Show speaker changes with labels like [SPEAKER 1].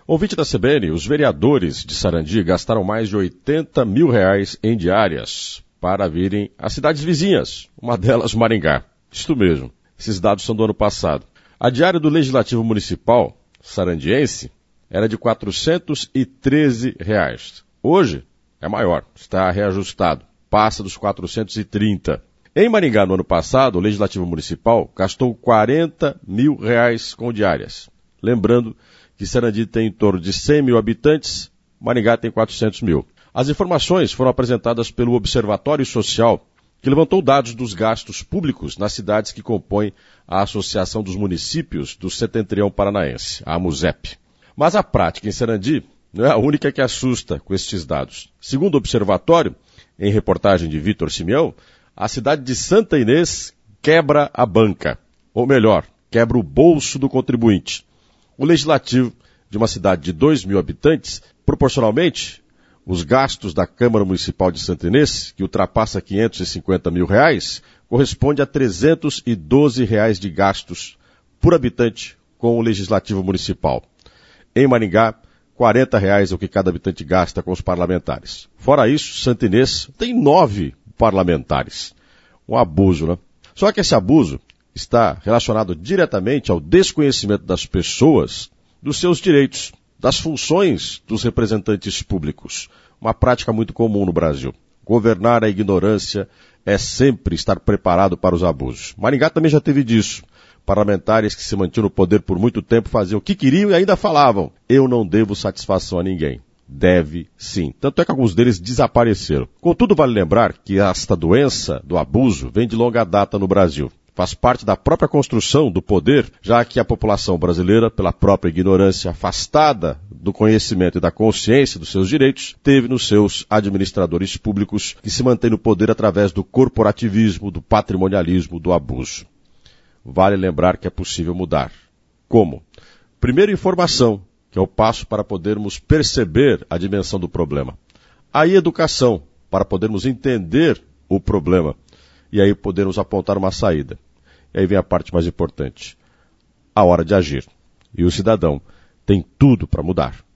[SPEAKER 1] Ouvinte da CBN, os vereadores de Sarandi gastaram mais de R$80 mil em diárias para virem às cidades vizinhas, uma delas Maringá. Isto mesmo, esses dados são do ano passado. A diária do Legislativo Municipal sarandiense era de R$413. Hoje é maior, está reajustado, passa dos 430. Em Maringá, no ano passado, o Legislativo Municipal gastou R$40 mil com diárias. Lembrando que Sarandi tem em torno de 100 mil habitantes, Maringá tem 400 mil. As informações foram apresentadas pelo Observatório Social, que levantou dados dos gastos públicos nas cidades que compõem a Associação dos Municípios do Setentrião Paranaense, a AMUSEP. Mas a prática em Sarandi não é a única que assusta com estes dados. Segundo o Observatório, em reportagem de Vitor Simeão, a cidade de Santa Inês quebra a banca, ou melhor, quebra o bolso do contribuinte. O legislativo de uma cidade de 2 mil habitantes, proporcionalmente, os gastos da Câmara Municipal de Santa Inês, que ultrapassa R$550 mil, corresponde a R$312 de gastos por habitante com o Legislativo Municipal. Em Maringá, R$40 é o que cada habitante gasta com os parlamentares. Fora isso, Santa Inês tem 9 parlamentares. Um abuso, né? Só que esse abuso está relacionado diretamente ao desconhecimento das pessoas dos seus direitos, das funções dos representantes públicos. Uma prática muito comum no Brasil. Governar a ignorância é sempre estar preparado para os abusos. Maringá também já teve disso. Parlamentares que se mantinham no poder por muito tempo faziam o que queriam e ainda falavam: eu não devo satisfação a ninguém. Deve sim. Tanto é que alguns deles desapareceram. Contudo, vale lembrar que esta doença do abuso vem de longa data no Brasil. Faz parte da própria construção do poder, já que a população brasileira, pela própria ignorância, afastada do conhecimento e da consciência dos seus direitos, teve nos seus administradores públicos que se mantêm no poder através do corporativismo, do patrimonialismo, do abuso. Vale lembrar que é possível mudar. Como? Primeiro, informação, que é o passo para podermos perceber a dimensão do problema. Aí, educação, para podermos entender o problema e aí podermos apontar uma saída. E aí vem a parte mais importante, a hora de agir. E o cidadão tem tudo para mudar.